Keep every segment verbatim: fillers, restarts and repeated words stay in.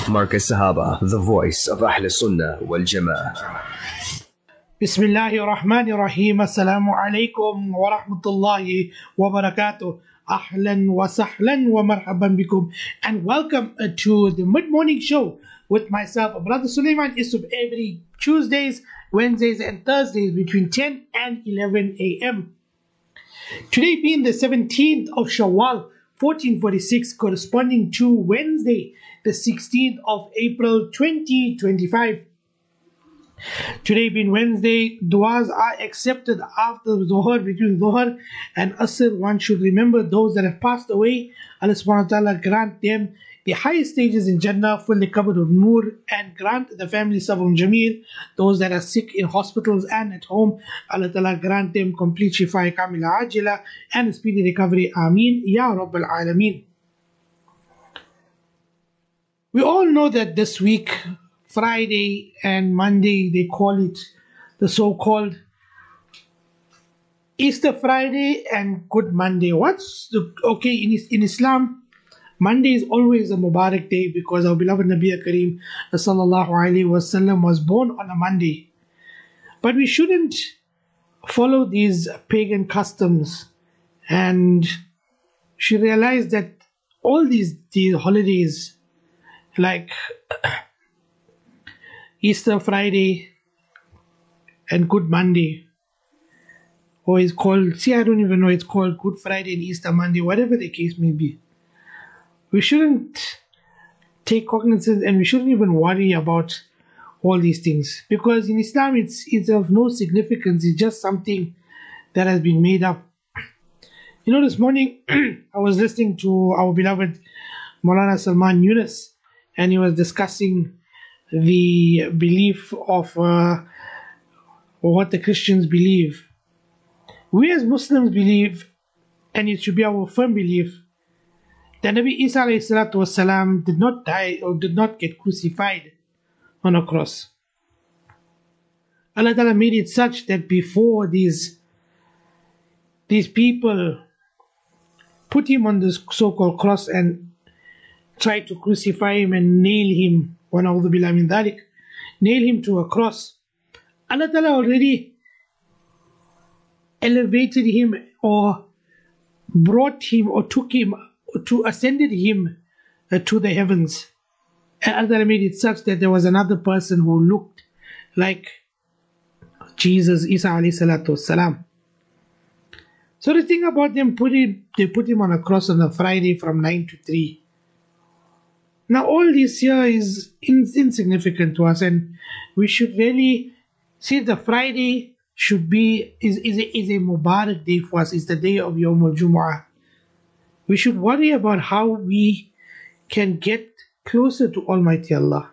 Marcus Sahaba, the voice of Ahl Sunnah wal Jama'ah. Bismillahir Rahmanir Rahim. Assalamu alaikum wa rahmatullahi wa barakatuh. Ahlan wa sahlan wa marhaban bikum. And welcome uh, to the mid-morning show with myself, Brother Sulaiman Isub, every Tuesdays, Wednesdays and Thursdays between ten and eleven a m Today being the seventeenth of Shawwal, fourteen forty-six, corresponding to Wednesday, the sixteenth of April, twenty twenty-five. Today being Wednesday, du'as are accepted after Dhuhr, between Dhuhr and Asr. One should remember those that have passed away. Allah subhanahu wa ta'ala grant them the highest stages in Jannah, fully covered with Noor, and grant the family Sabr Jameel. Those that are sick in hospitals and at home, Allah ta'ala grant them complete shifa kamila ajila and a speedy recovery. Ameen. Ya Rabbal Alameen. We all know that this week, Friday and Monday, they call it the so-called Easter Friday and Good Monday. What's the, okay, in, in Islam, Monday is always a Mubarak day because our beloved Nabi Kareem sallallahu alaihi wasallam was born on a Monday. But we shouldn't follow these pagan customs, and should realize that all these, these holidays like Easter Friday and Good Monday, or it's called, see, I don't even know, it's called Good Friday and Easter Monday, whatever the case may be. We shouldn't take cognizance and we shouldn't even worry about all these things, because in Islam it's, it's of no significance. It's just something that has been made up. You know, this morning I was listening to our beloved Maulana Salman Yunus, and he was discussing the belief of uh, what the Christians believe. We as Muslims believe, and it should be our firm belief, that Nabi Isa alayhi salatu wasalam did not die or did not get crucified on a cross. Allah Ta'ala made it such that before these, these people put him on this so-called cross and tried to crucify him and nail him, wa na'udhu billahi min dhalik, nail him to a cross, Allah Ta'ala already elevated him or brought him or took him to ascended him uh, to the heavens. And Allah Ta'ala made it such that there was another person who looked like Jesus, Isa alayhi salatu wasalam. So the thing about them, put him, they put him on a cross on a Friday from nine to three. Now all this here is in, insignificant to us, and we should really see the Friday should be, is, is, a, is a Mubarak day for us. It's the day of Yawm al-Jumu'ah. We should worry about how we can get closer to Almighty Allah.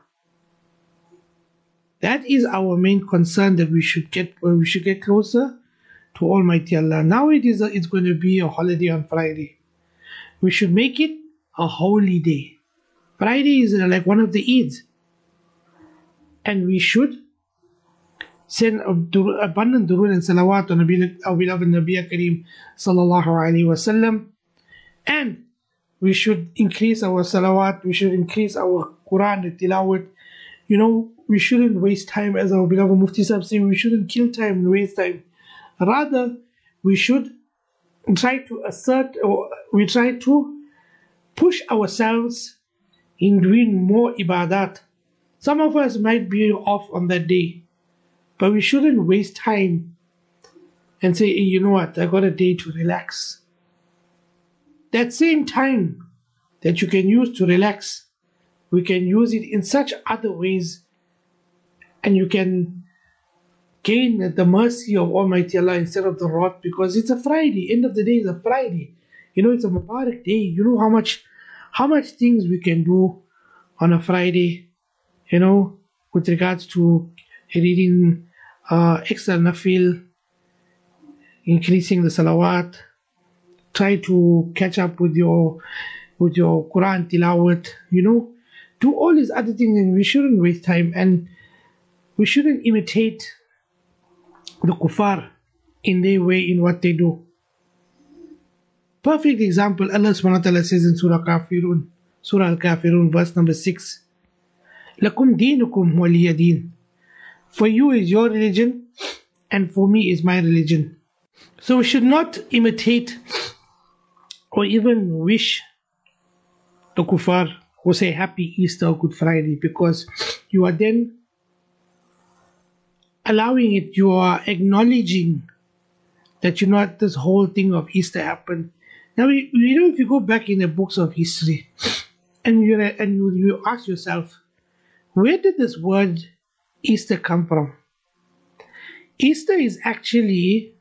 That is our main concern, that we should get we should get closer to Almighty Allah. Now it is a, it's going to be a holiday on Friday. We should make it a holy day. Friday is like one of the Eids, and we should send abundant durood and salawat on our beloved Nabi Kareem sallallahu alaihi wasallam. And we should increase our salawat, we should increase our Quran and tilawat. You know, we shouldn't waste time, as our beloved Mufti Sahib saying, we shouldn't kill time and waste time. Rather, we should try to assert, or we try to push ourselves in doing more ibadat. Some of us might be off on that day, but we shouldn't waste time and say, hey, you know what, I got a day to relax. That same time that you can use to relax, we can use it in such other ways, and you can gain the mercy of Almighty Allah instead of the wrath, because it's a Friday. End of the day is a Friday. You know, it's a Mubarak day. You know how much how much things we can do on a Friday, you know, with regards to reading uh, extra nafil, increasing the salawat, try to catch up with your with your Quran tilawat, you know, do all these other things, and we shouldn't waste time, and we shouldn't imitate the kuffar in their way, in what they do. Perfect example, Allah subhanahu wa ta'ala says in Surah Kafirun, Surah Al-Kafirun, verse number six. Lakum dinukum waliya din. For you is your religion, and for me is my religion. So we should not imitate or even wish the kuffar who say Happy Easter or Good Friday, because you are then allowing it, you are acknowledging that you know this whole thing of Easter happened. Now, you, you know, if you go back in the books of history and you and you, you ask yourself, where did this word Easter come from? Easter is actually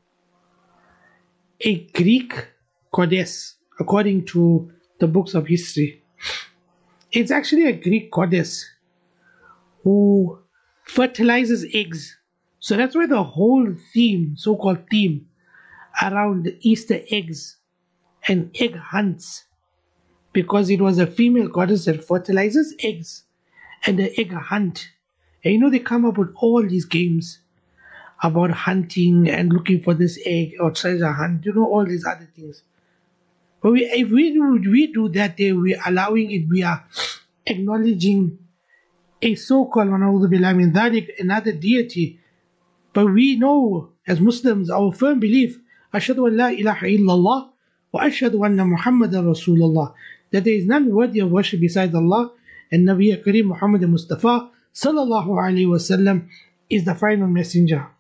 a Greek goddess, according to the books of history. It's actually a Greek goddess who fertilizes eggs. So that's why the whole theme, so-called theme, around Easter eggs and egg hunts, because it was a female goddess that fertilizes eggs and the egg hunt. And you know, they come up with all these games about hunting and looking for this egg or treasure hunt, you know, all these other things. But we, if we do, we do that, day, we are allowing it, we are acknowledging a so-called another deity. But we know, as Muslims, our firm belief, Ashhadu an la ilaha illallah wa ashhadu anna Muhammadan Rasulullah, that there is none worthy of worship besides Allah, and Nabi Kareem Muhammad Mustafa sallallahu alaihi wasallam is the final messenger.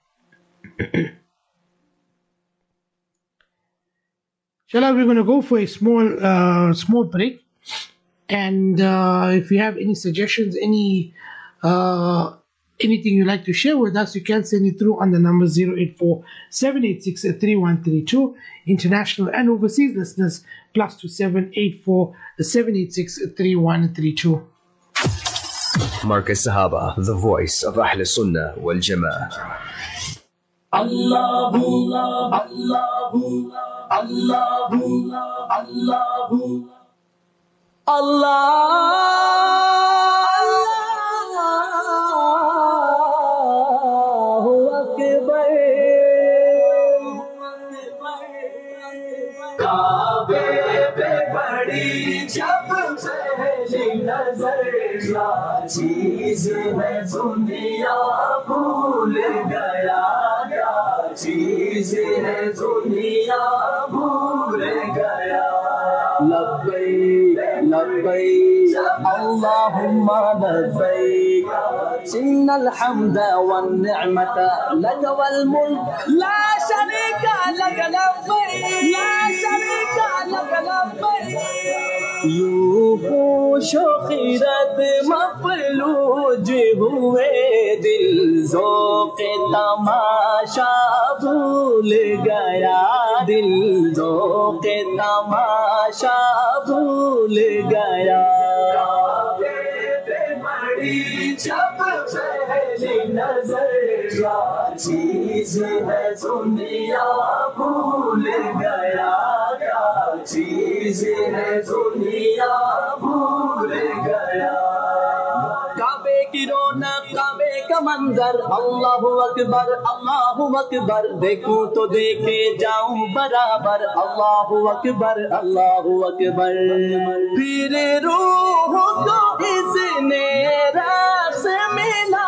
Inshallah, we're going to go for a small, uh, small break, and uh, if you have any suggestions, any uh, anything you'd like to share with us, you can send it through on the number zero eight four, seven eight six, three one three two. International and overseas listeners, plus two seven eight four, seven eight six, three one three two. Marcus Sahaba, the voice of Ahl Sunnah wal Jama'ah. Allahu, Allahu, Allahu, Allahu, Allahu Akbar. Kaabe pe badi jab pehli nazar ya cheez hai duniya bhul gaya. चीज़ है दुनिया भूल गया लब्बैक लब्बैक अल्लाहुम्मा लब्बैक इन्नल हम्दा one निअमता luck वल मुल्क ला शरीका luck लब्बैक ला शरीका luck लब्बैक यूं खुशो खिरत मफलूज हुए दिल ज़ौक़े तमाशा भूल गया दिल ज़ौक़े तमाशा भूल गया बड़ी जब पहली नजर क्या चीज़ है दुनिया भूल गया क्या चीज़ है दुनिया भूल गया काबे की रौनक काबे का मंजर अल्लाहु अकबर अल्लाहु अकबर देखूं तो देखे जाऊं बराबर अल्लाहु अकबर अल्लाहु अकबर फिर रूह को इसने रास मिला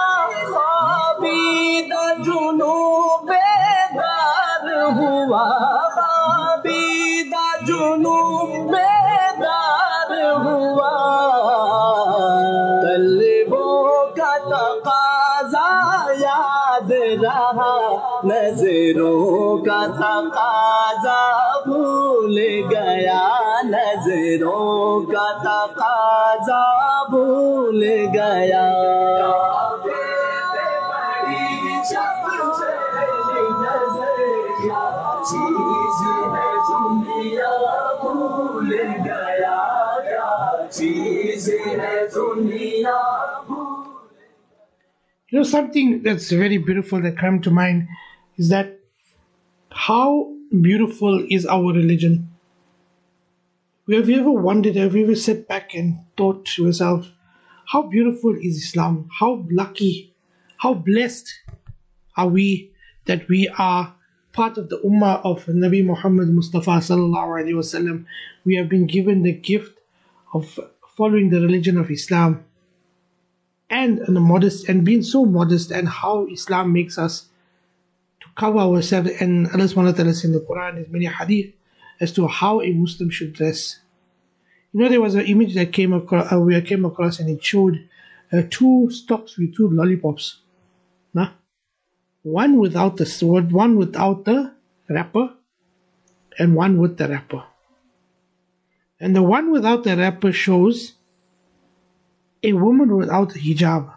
आबीदा जुनून बेदार हुआ आबीदा जुनून बेदार हुआ रहा नजरों का तकाजा भूल गया नजरों का तकाजा भूल गया चीज़ है दुनिया भूल गया चीज़ है दुनिया. You know, something that's very beautiful that came to mind is that how beautiful is our religion? Have you ever wondered, have you ever sat back and thought to yourself, how beautiful is Islam? How lucky, how blessed are we that we are part of the ummah of Nabi Muhammad Mustafa sallallahu alaihi wasallam. We have been given the gift of following the religion of Islam. and, and modest, and being so modest, and how Islam makes us to cover ourselves. And Allah subhanahu wa ta'ala says in the Quran, there's many hadith as to how a Muslim should dress. You know, there was an image that came across, uh, we came across, and it showed uh, two stocks with two lollipops. Nah? One without the sword, one without the wrapper, and one with the wrapper. And the one without the wrapper shows a woman without a hijab.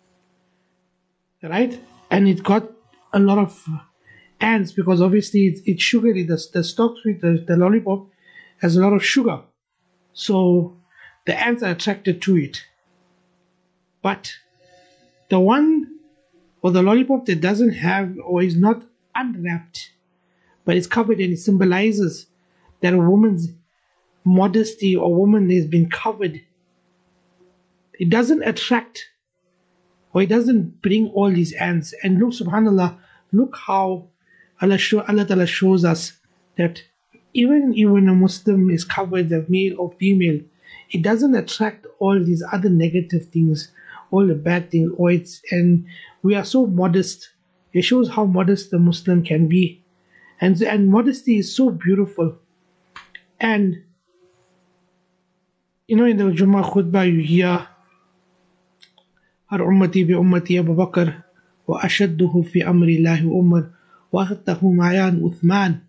Right? And it got a lot of ants, because obviously it's, it's sugary. The, the stocks with the, the lollipop has a lot of sugar. So the ants are attracted to it. But the one or the lollipop that doesn't have, or is not unwrapped, but it's covered, and it symbolizes that a woman's modesty, or woman has been covered. It doesn't attract, or it doesn't bring all these ants. And look, subhanAllah, look how Allah, show, Allah Ta'ala shows us that even when a Muslim is covered, a male or female, it doesn't attract all these other negative things, all the bad things. Or it's, and we are so modest. It shows how modest the Muslim can be. And, and modesty is so beautiful. And, you know, in the Jummah khutbah, you hear, Har ummati bi ummati Abu Bakr, wa ashadduhu fi amri Allahi Umar, wa akhtahu ma'yan Uthman.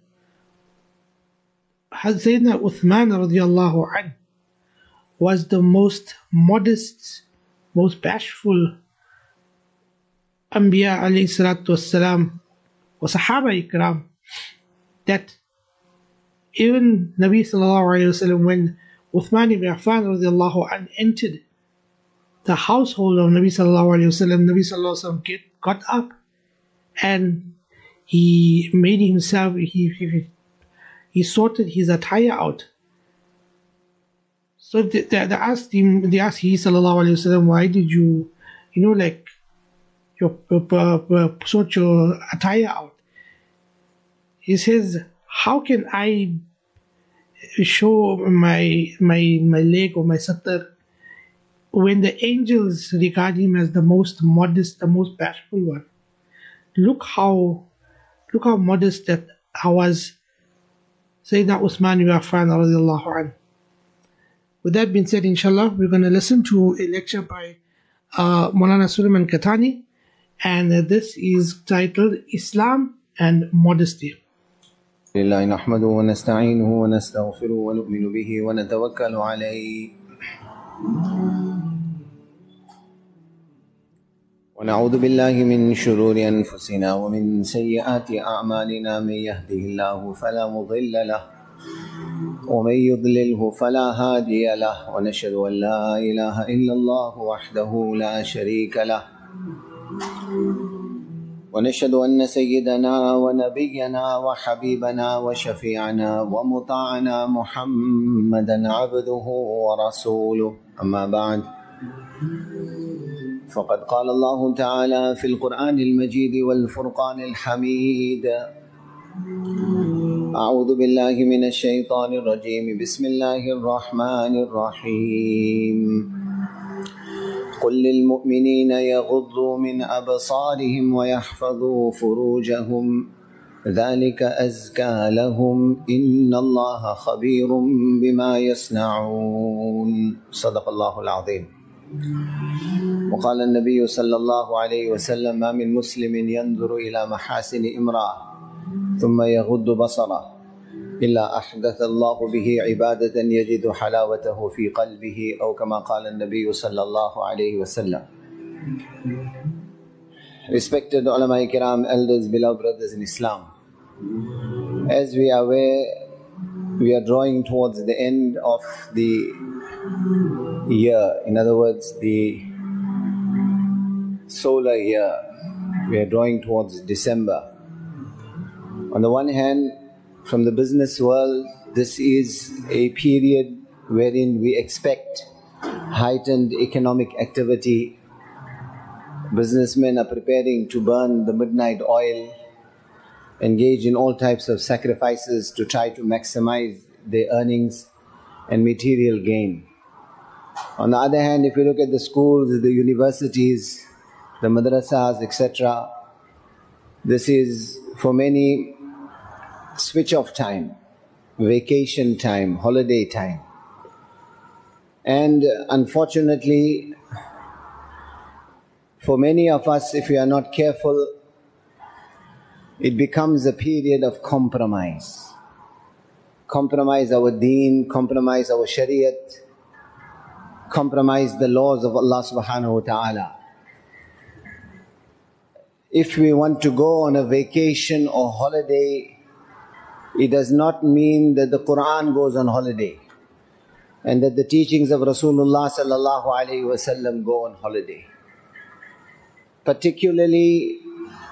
Sayyidina Uthman radiallahu anh was the most modest, most bashful Anbiya alayhi salatu wassalam, wa Sahaba ikram, that even Nabi sallallahu alayhi wa sallam, when Uthman ibn Affan radiallahu anh entered the household of Nabi sallallahu alayhi wa sallam, Nabi sallallahu alayhi wa sallam get, got up and he made himself, he, he, he sorted his attire out. So they, they, they asked him, they asked he sallallahu alayhi wa sallam, why did you, you know, like, your, uh, uh, sort your attire out? He says, how can I show my my my leg or my satar when the angels regard him as the most modest, the most bashful one? Look how look how modest that I was. Sayyidina Uthman ibn Affan radiallahu anhu. With that being said, inshallah, we're going to listen to a lecture by uh, Maulana Sulaiman Katani, and uh, this is titled Islam and Modesty. لله نحمده ونستعينه ونستغفره ونؤمن به ونتوكل عليه ونعوذ بالله من شرور أنفسنا ومن سيئات أعمالنا. من يهده الله فلا مضل له ومن يضلله فلا هادي له، ونشهد أن لا إله إلا الله وحده لا شريك له، ونشهد أن سيدنا ونبينا وحبيبنا وشفيعنا ومطاعنا محمدا عبده ورسوله. أما بعد، فقد قال الله تعالى في القرآن المجيد والفرقان الحميد: أعوذ بالله من الشيطان الرجيم، بسم الله الرحمن الرحيم. قل للمؤمنين يغضوا من أبصارهم ويحفظوا فروجهم ذلك أزكى لهم إن الله خبير بما يصنعون. صدق الله العظيم. وقال النبي صلى الله عليه وسلم: ما من مسلم ينظر إلى محاسن امرأة ثم يغض بصره إلا أحدث الله به عبادة يجد حلاوته في قلبه، أو كما قال النبي صلى الله عليه وسلم. Respected ulama kiram, elders, beloved brothers in Islam, as we are aware, we are drawing towards the end of the year. In other words, the solar year. We are drawing towards December. On the one hand, from the business world, this is a period wherein we expect heightened economic activity. Businessmen are preparing to burn the midnight oil, engage in all types of sacrifices to try to maximize their earnings and material gain. On the other hand, if you look at the schools, the universities, the madrasas, et cetera, this is for many switch off time, vacation time, holiday time. And unfortunately, for many of us, if we are not careful, it becomes a period of compromise. Compromise our deen, compromise our shariat, compromise the laws of Allah subhanahu wa ta'ala. If we want to go on a vacation or holiday, it does not mean that the Qur'an goes on holiday and that the teachings of Rasulullah sallallahu alaihi wasallam go on holiday. Particularly,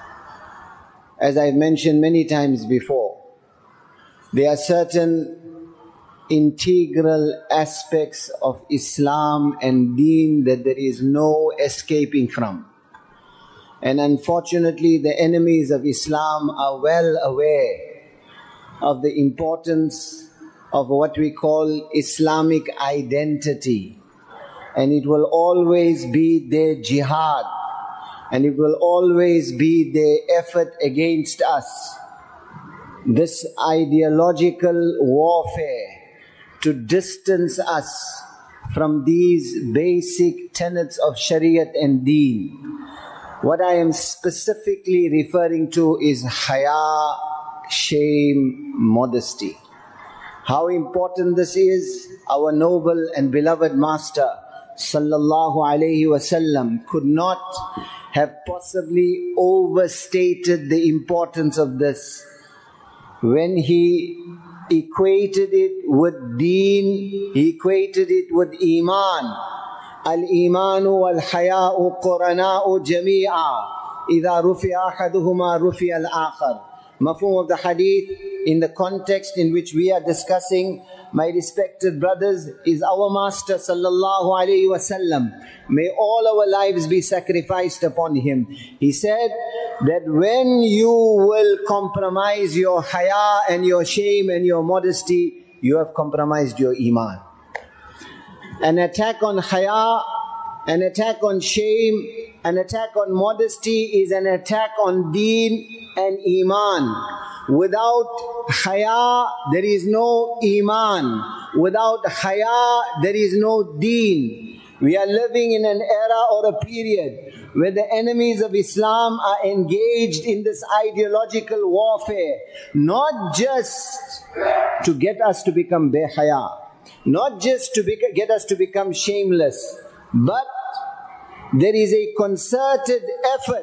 as I've mentioned many times before, there are certain integral aspects of Islam and Deen that there is no escaping from. And unfortunately, the enemies of Islam are well aware of the importance of what we call Islamic identity. And it will always be their jihad, and it will always be their effort against us. This ideological warfare to distance us from these basic tenets of Shariat and Deen. What I am specifically referring to is haya, shame, modesty. How important this is, our noble and beloved Master sallallahu alaihi wasallam could not have possibly overstated the importance of this when he equated it with deen, he equated it with iman. Al-imanu wal-haya'u qurana'u jami'a idha rufi'a ahaduhuma rufi'a al-akhar. Mafhum of the hadith in the context in which we are discussing, my respected brothers, is our Master sallallahu alaihi wasallam. May all our lives be sacrificed upon him. He said that when you will compromise your haya and your shame and your modesty, you have compromised your iman. An attack on haya, an attack on shame, an attack on modesty is an attack on deen and iman. Without haya, there is no iman. Without haya, there is no deen. We are living in an era or a period where the enemies of Islam are engaged in this ideological warfare, not just to get us to become behaya, not just to bec- get us to become shameless, but there is a concerted effort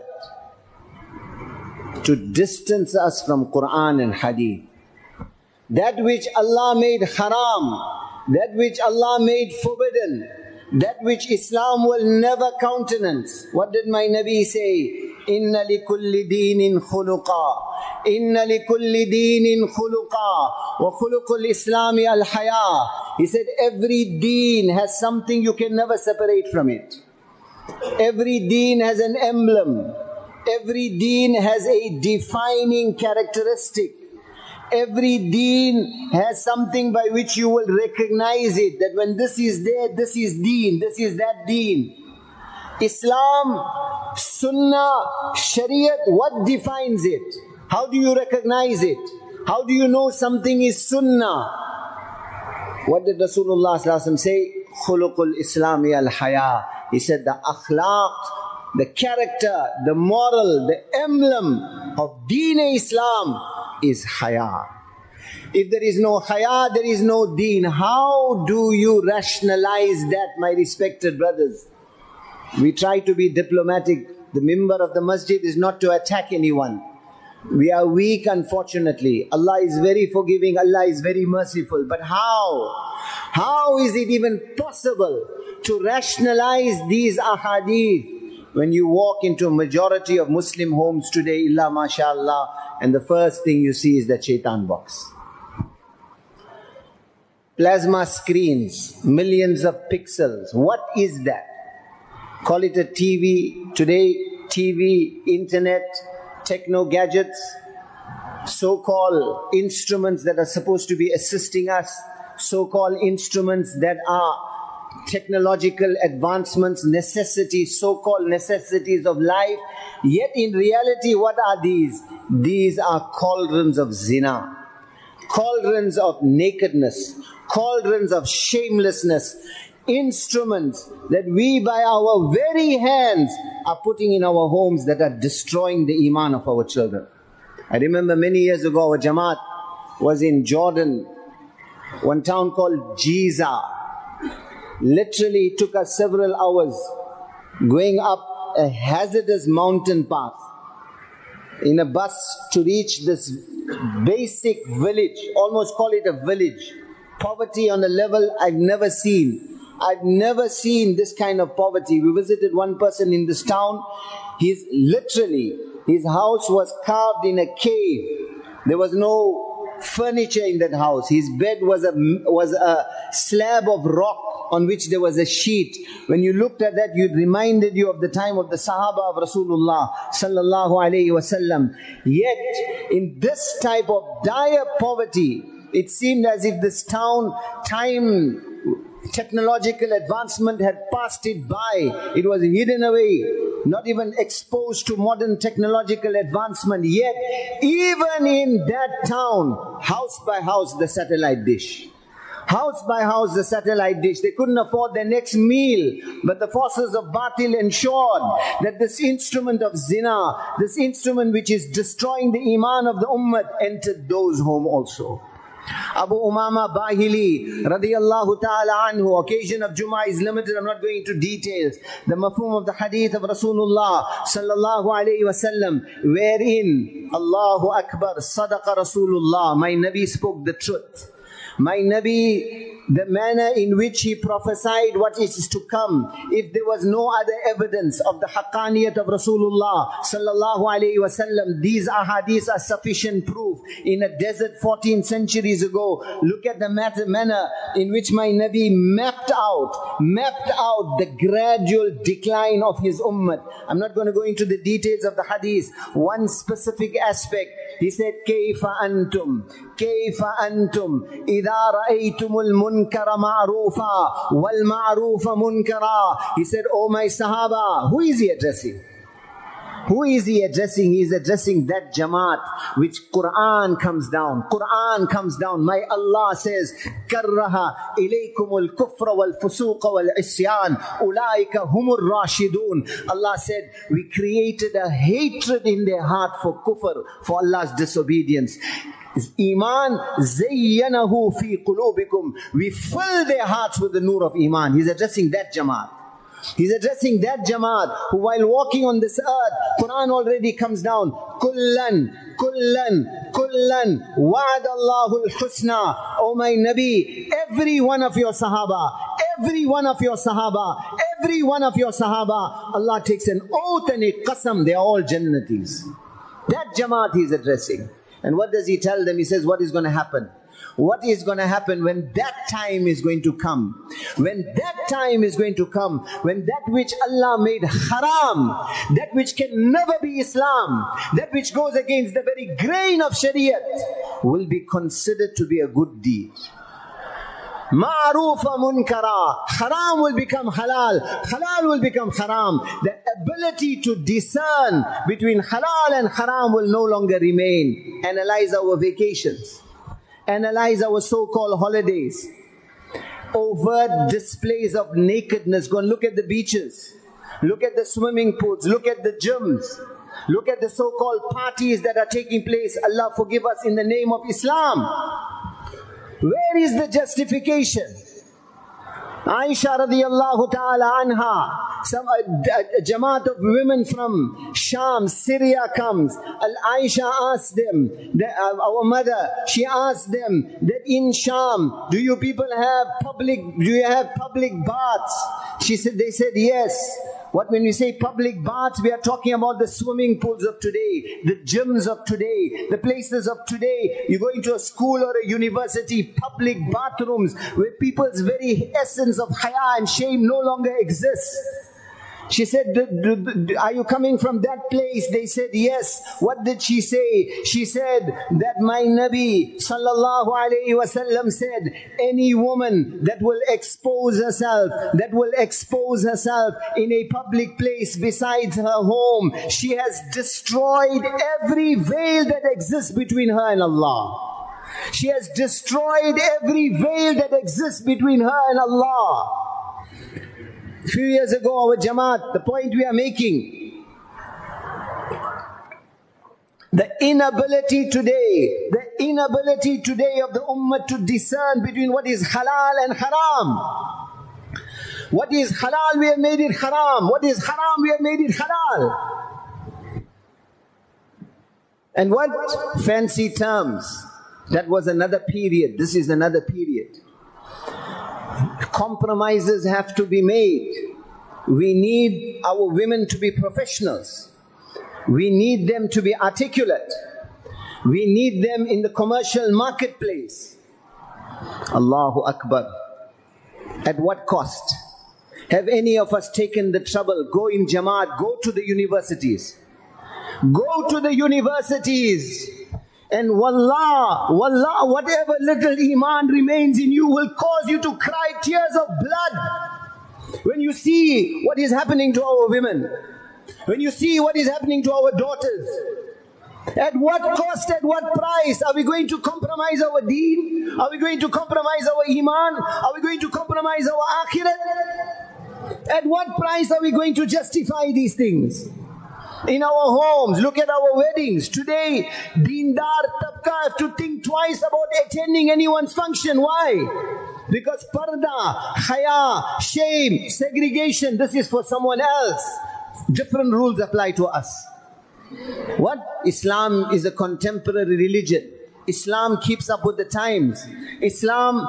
to distance us from Qur'an and Hadith. That which Allah made haram, that which Allah made forbidden, that which Islam will never countenance. What did my Nabi say? Inna likulli deenin khuluqa. Inna likulli deenin khuluqa. Wa khuluqul islami al-haya. He said every deen has something you can never separate from it. Every deen has an emblem. Every deen has a defining characteristic. Every deen has something by which you will recognize it, that when this is there, this is deen, this is that deen. Islam, Sunnah, Shariat, what defines it? How do you recognize it? How do you know something is Sunnah? What did Rasulullah sallallahu alaihi wasallam say? Khuluqul Islami al-haya. He said the akhlaq, the character, the moral, the emblem of Deen Islam is haya. If there is no haya, there is no deen. How do you rationalize that, my respected brothers? We try to be diplomatic. The member of the masjid is not to attack anyone. We are weak, unfortunately. Allah is very forgiving, Allah is very merciful. But how? How is it even possible to rationalize these ahadith when you walk into a majority of Muslim homes today, illa mashallah, and the first thing you see is that shaitan box. Plasma screens, millions of pixels. What is that? Call it a T V. Today, T V, internet, techno gadgets, so-called instruments that are supposed to be assisting us, so-called instruments that are technological advancements, necessities, so-called necessities of life. Yet in reality, what are these? These are cauldrons of zina, cauldrons of nakedness, cauldrons of shamelessness, instruments that we by our very hands are putting in our homes that are destroying the iman of our children. I remember many years ago, our Jamaat was in Jordan, one town called Giza. Literally it took us several hours going up a hazardous mountain path in a bus to reach this basic village, almost call it a village. Poverty on a level I've never seen. I've never seen this kind of poverty. We visited one person in this town. He's literally, his house was carved in a cave. There was no furniture in that house. His bed was a, was a slab of rock on which there was a sheet. When you looked at that, it reminded you of the time of the Sahaba of Rasulullah sallallahu alayhi wasallam. Yet, in this type of dire poverty, it seemed as if this town, time, technological advancement had passed it by. It was hidden away, not even exposed to modern technological advancement. Yet, even in that town, house by house, the satellite dish. House by house, the satellite dish. They couldn't afford their next meal. But the forces of Batil ensured that this instrument of zina, this instrument which is destroying the iman of the ummah, entered those home also. Abu Umama Bahili radiyallahu ta'ala anhu, occasion of Jummah is limited, I'm not going into details. The mafhum of the hadith of Rasulullah sallallahu alayhi wasallam, wherein Allahu Akbar, Sadaqa Rasulullah, my Nabi spoke the truth. My Nabi, the manner in which he prophesied what is to come, if there was no other evidence of the haqqaniyat of Rasulullah sallallahu alayhi wasallam, these ahadith are sufficient proof. In a desert fourteen centuries ago, look at the manner in which my Nabi mapped out, mapped out the gradual decline of his ummah. I'm not going to go into the details of the hadith. One specific aspect, he said, كَيْفَ أَنْتُمْ كَيْفَ أَنْتُمْ إِذَا رَأَيْتُمُ الْمُنْكَرَ مَعْرُوفًا وَالْمَعْرُوفَ مُنْكَرًا. He said, oh my Sahaba, who is he addressing? Who is he addressing? He is addressing that Jamaat which Quran comes down. Quran comes down. My Allah says, كَرَّهَا إِلَيْكُمُ الْكُفْرَ وَالْفُسُوقَ وَالْعِسْيَانِ أُولَٰئِكَ هُمُ الرَّاشِدُونَ. Allah said, we created a hatred in their heart for kufr, for Allah's disobedience. Iman zayyanahu fi qulubikum. We fill their hearts with the nur of Iman. He's addressing that Jamaat. He's addressing that Jamaat who while walking on this earth, Quran already comes down. Kullan, kullan, kullan, wa'adallahu al-husna. Oh my Nabi, every one of your Sahaba, every one of your Sahaba, every one of your Sahaba, Allah takes an oath and a qasam, they are all Jannatis. That Jamaat he is addressing. And what does he tell them? He says, what is going to happen? What is going to happen when that time is going to come? When that time is going to come, when that which Allah made haram, that which can never be Islam, that which goes against the very grain of Shariat, will be considered to be a good deed. Ma'rufa munkara. Haram will become halal. Halal will become haram. The ability to discern between halal and haram will no longer remain. Analyze our vacations. Analyze our so-called holidays. Overt displays of nakedness. Go and look at the beaches. Look at the swimming pools. Look at the gyms. Look at the so-called parties that are taking place. Allah forgive us, in the name of Islam. Where is the justification? Aisha radiyallahu ta'ala anha, some a, a, a Jamaat of women from Sham, Syria comes. Al Aisha asked them, the, uh, our mother, she asked them that in Sham, do you people have public, do you have public baths? She said, they said yes. What when we say public baths, we are talking about the swimming pools of today, the gyms of today, the places of today. You go into a school or a university, public bathrooms where people's very essence of haya and shame no longer exists. She said, "D- d- d- are you coming from that place?" They said, "Yes." What did she say? She said that my Nabi sallallahu alayhi wasallam said, any woman that will expose herself, that will expose herself in a public place besides her home, she has destroyed every veil that exists between her and Allah. She has destroyed every veil that exists between her and Allah. A few years ago, our Jamaat, the point we are making, the inability today, the inability today of the Ummah to discern between what is halal and haram. What is halal, we have made it haram. What is haram, we have made it halal. And what fancy terms. That was another period. This is another period. Compromises have to be made. We need our women to be professionals. We need them to be articulate. We need them in the commercial marketplace. Allahu Akbar. At what cost? Have any of us taken the trouble? Go in Jamaat, go to the universities. Go to the universities. And wallah, wallah, whatever little iman remains in you will cause you to cry tears of blood. When you see what is happening to our women, when you see what is happening to our daughters, at what cost, at what price are we going to compromise our deen? Are we going to compromise our iman? Are we going to compromise our akhirat? At what price are we going to justify these things? In our homes, look at our weddings. Today, Deendar Tabqa have to think twice about attending anyone's function. Why? Because parda, haya, shame, segregation, this is for someone else. Different rules apply to us. What? Islam is a contemporary religion. Islam keeps up with the times. Islam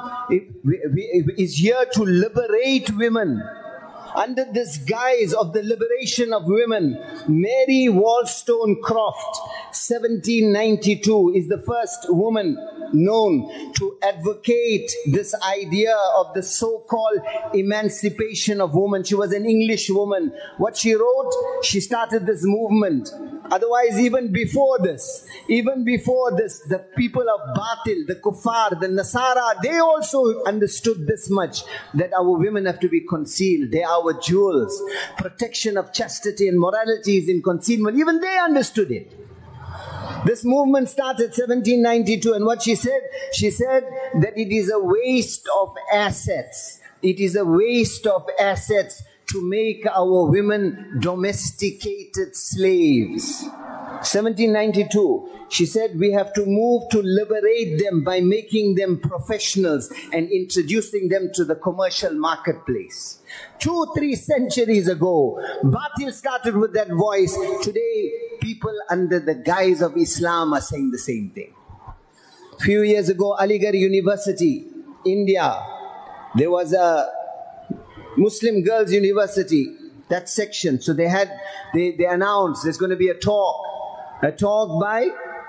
is here to liberate women. Under this guise of the liberation of women, Mary Wollstonecraft, seventeen ninety-two, is the first woman known to advocate this idea of the so-called emancipation of women. She was an English woman. What she wrote, she started this movement. Otherwise, even before this, even before this, the people of Batil, the Kuffar, the Nasara, they also understood this much, that our women have to be concealed. They are our jewels. Protection of chastity and morality is in concealment. Even they understood it. This movement started seventeen ninety-two, and what she said? She said that it is a waste of assets. It is a waste of assets to make our women domesticated slaves. seventeen ninety-two, she said we have to move to liberate them by making them professionals and introducing them to the commercial marketplace. Two, three centuries ago, Batil started with that voice. Today, people under the guise of Islam are saying the same thing. Few years ago, Aligarh University, India, there was a Muslim Girls University, that section. So they had, they, they announced there's going to be a talk, a talk by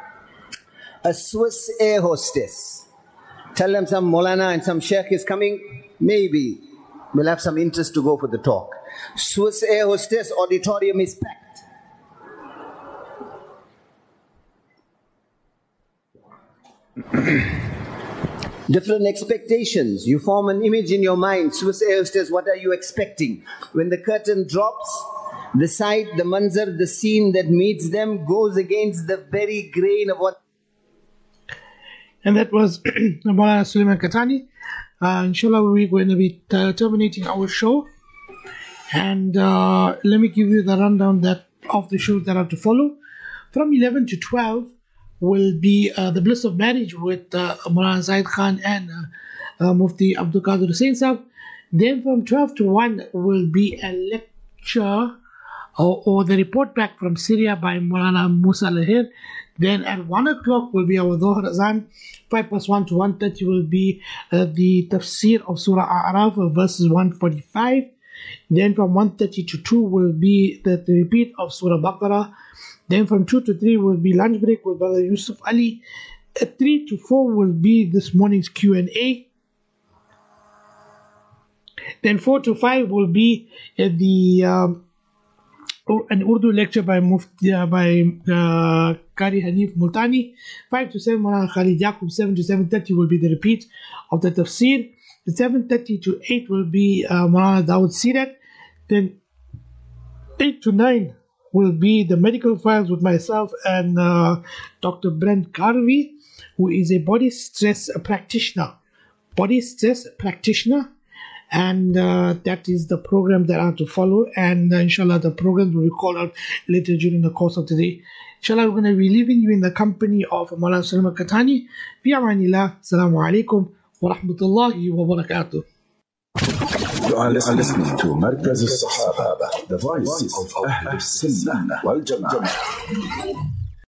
a Swiss air hostess. Tell them some Maulana and some Sheikh is coming, maybe we'll have some interest to go for the talk. Swiss air hostess, auditorium is packed. Different expectations. You form an image in your mind. Swiss air hostess, what are you expecting? When the curtain drops, the sight, the manzar, the scene that meets them goes against the very grain of what... And that was Maulana Sulaiman Katani. Uh, inshallah, we're going to be uh, terminating our show. And uh, let me give you the rundown that of the shows that are to follow. From eleven to twelve will be uh, the Bliss of Marriage with uh, Maulana Zaid Khan and uh, uh, Mufti Abdul Qadir Hussain Sahib. Then from twelve to one will be a lecture or, or the report back from Syria by Maulana Musa Lahir. Then at one o'clock will be our Dhuhr Azan. five plus one to one thirty will be uh, the tafsir of Surah A'raf, verses one forty-five. Then from one thirty to two will be the, the repeat of Surah Baqarah. Then from two to three will be lunch break with Brother Yusuf Ali. At three to four will be this morning's Q and A. Then four to five will be uh, the um, an Urdu lecture by Mufti, uh, by uh, Qari Hanif Multani. five to seven, Maulana Khalid Yaqub. seven to seven thirty will be the repeat of the tafsir. seven thirty to eight will be uh, Maulana Dawood Sirat. Then eight to nine will be the medical files with myself and uh, Doctor Brent Garvey, who is a body stress practitioner. Body stress practitioner. And uh, that is the program that I have to follow. And uh, inshallah, the program will be called out later during the course of the day. Inshallah, we're going to be leaving you in the company of Maulana Sulaiman Katani. Fi amanillah. Assalamu alaikum wa rahmatullahi wa barakatuh. You are listening to Markaz al-Sahaba, the voice of Ahl al-Sunnah wal Jama'ah.